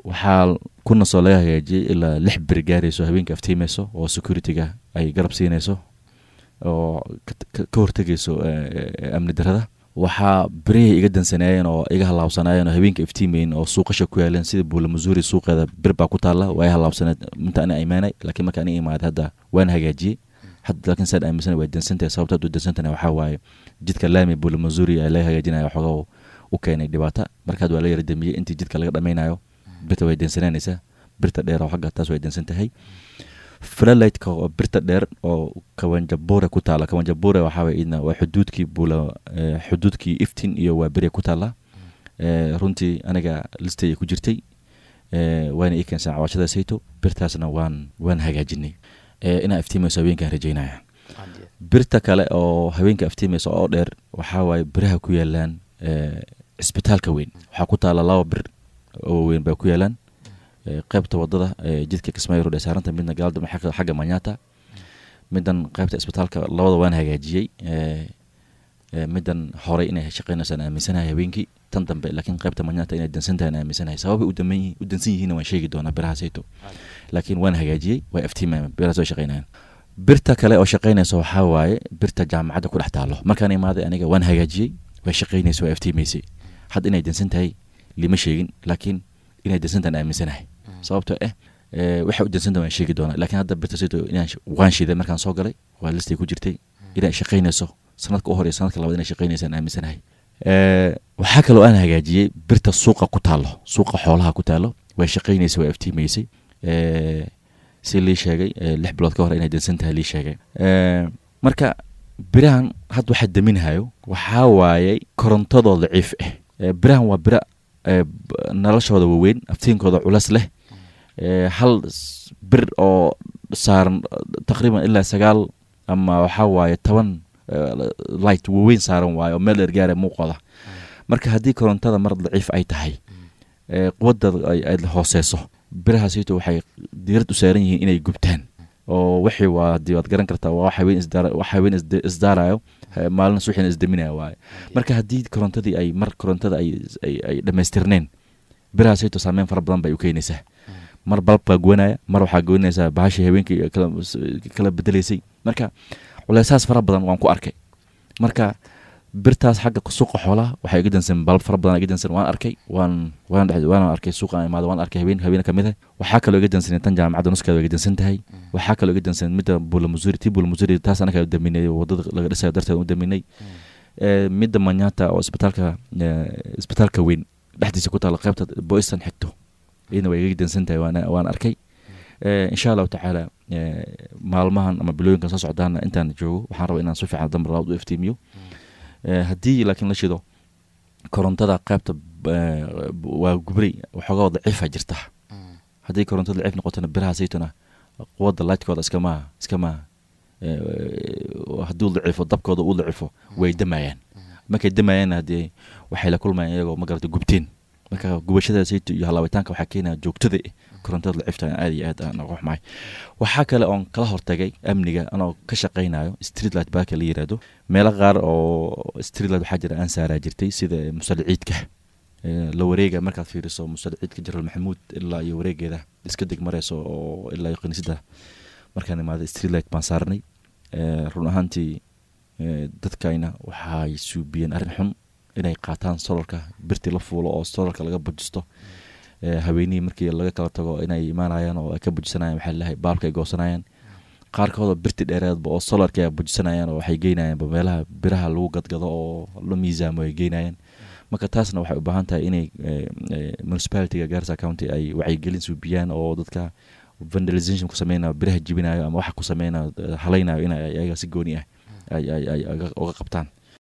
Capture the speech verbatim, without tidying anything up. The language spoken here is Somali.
waxaa kuna soo laga hagaajiyay ilaa lix bir gaarayso habeenka aftiimayso oo security-ga ay garab siinayso oo ka hortagayso amni darada waxaa barihi iga dansanayeen oo iga halaabsanayeen oo habeenka iftiimeyn oo suuqasha ku yaaleen sida Buula Missouri suuqeeda bir baa ku taala way halaabsanad inta ana iimaanay laakiin markaan iimaad hadda waan hagaajiyay hadda laakiin saad aaminsan way dansantay sababta u dansantana waxa waaye jidka laami Buula Missouri ay la hagaajinayo xogaa u keenay dhibaato markaad waa la yar damiyay intii jidka laga dhameeynayo birta way dansanaysaa birta dheer oo xagga taas way dansantahay flalight-ka oo birta dheer oo Kawanjabure ku taala Kawanjabure waxa way idna waa xuduudkii Buula xuduudkii iftiin iyo waa bari ku taala ee runtii aniga listay ku jirtay ee waan ay keensan caawashada sayto birtaasna waan waan hagaajinay ee ina iftiimayso habeenka rajaynaya birta kale oo habeenka iftiimayso oo dheer waxa way biraha ku yaalaan ee isbitaalka weyn waxa ku taala laba bir oo weyn baa ku yaalaan qaybta wadada jidka Kismaayo road saaranta midna gaalada xagga xagga Manyata midan qaybta isbitaalka labada waan hagaajiyay ee midan hore inay shaqeynaysan aaminsanahay habeenkii tan dambe laakiin qaybta Manyata inay dansantahay aaminsanahay sabab u damay u dansan yihiin waan sheegi doonaa biraha sayto laakiin waan hagaajiyay way aftiimay biraha soo shaqeynayaan birta kale oo shaqeynayso waxa waaye birta jaamacadda ku dhex taalo markaan imaaday aniga waan hagaajiyay way shaqeynayso way aftiimaysay had inay dansantahay lima sheegin laakiin inay dansantahay aaminsanahay sababtoo ah ee waxa u dansantahay waan sheegi doonaa laakiin hadda birta sayto inaan waan shiiday markaan soo galay waa listay ku jirtay inay shaqeynayso sanadka u horeeyay sanadka labaad inay shaqeynaysan aaminsanahay ee waxa kale oo aan hagaajiyay birta suuqa ku taalo suuqa xoolaha ku taalo way shaqeynayso way aftiimaysay ee si li sheegay lix bilood ka hor inay dansantahay li sheegay ee marka birahan had waxa daminayo waxa waayay korontadooda ciif ah ee birahan waa bira noloshooda weyn aftiinkooda culas leh ee hal bir oo saaran taqriiban ilaa sagaal ama waxa waaye toban light weyn saaran waayo meel ergaare muuqda marka hadii korontada mar daciif ay tahay ee quwadda ay hooseyso biraha sayto waxay diirad u saaran yihiin inay gubtaan oo wixii waa diiwad garan kartaa waxa weyn isdaar waxa weyn isdaarayo maalin suuxin isdaminaya waay marka hadii korontadii ay mar korontada ay ay dhameystirneen biraha sayto saameyn fara badan bay u keenaysaa mar balba goonaya mar waxa goonaysaa baashi habeenkii kala kala bedeleysay marka walaasas fara badan waan ku arkay marka birtaas xagga suuqa xoolaha waxa iga dansan bal fara badan iga dansan waan arkay waan waan waan arkay suuqa imaado waan arkay habeen habeen kamid ah waxa kale iga dansan tan jaamacadda nuskeeda iga dansan tahay waxa kale iga dansan midda Buula Missouri ti Buula Missouri taas anaka daminay wadada laga dhisay darteed u daminay ee midda Manyata oo isbitaalka isbitaalka weyn dhaxdiisa ku taala qaybta Boyston xigto ina way iga dansan tahay waan waan arkay ee insha Allah ta'ala maalmahan ama bilooyinka soo socdaana intaan joogo waxaan rabaa inaan soo fiican damar u iftiimiyo ee hadii laakiin la shido korontada qaybta waa gubri waxoogaa daciif jirta hadii korontada daciif noqotana biraha saytuna quwadda light-kooda iska ma iska ma ee haduu daciifo dabkooda uu daciifo way damayaan markay damayaan hadii waxay la kulmayaan iyagoo ma garata gubteen marka gubashada saytu iyo halaawitaanka waxa keenaya joogtada korontada daciifta aad iyo aad aan ugu xumaay waxa kale oo kala hortagay amniga anoo ka shaqeynayo street light baa kala yiraahdo meel qaar oo street light waxa jira aan saaraa jirtay sida musalciidka la wareega markaad fiiriso musalciidka Jiral Maxamuud ilaa iyo wareegeeda iska deg marayso oo ilaa qaniisada markaan imaado street light baan saarnay ee run ahaantii dadkayna waxay suubiyeen arrin xun inay qaataan solarka birti la fuulo oo solarka laga bujisto ee haweenii markii laga kala tago inay imaanayaan oo ay ka bujisanayaan waxa la baalka ay goosanayaan qaarkood birti dheereedba oo solarka ay bujisanayaan oo waxay geynayaan meelaha biraha lagu gadgado oo la miisaamo ay geynayaan marka taasna waxay u baahan tahay inay municipality-ga Garissa County ay wacyi gelin suubiyaan oo dadka vandalism ku sameeyna biraha jibinayo ama waxa ku sameeyna halaynayo in ay ayaga si gooni ah ay ay ay uga qabtaan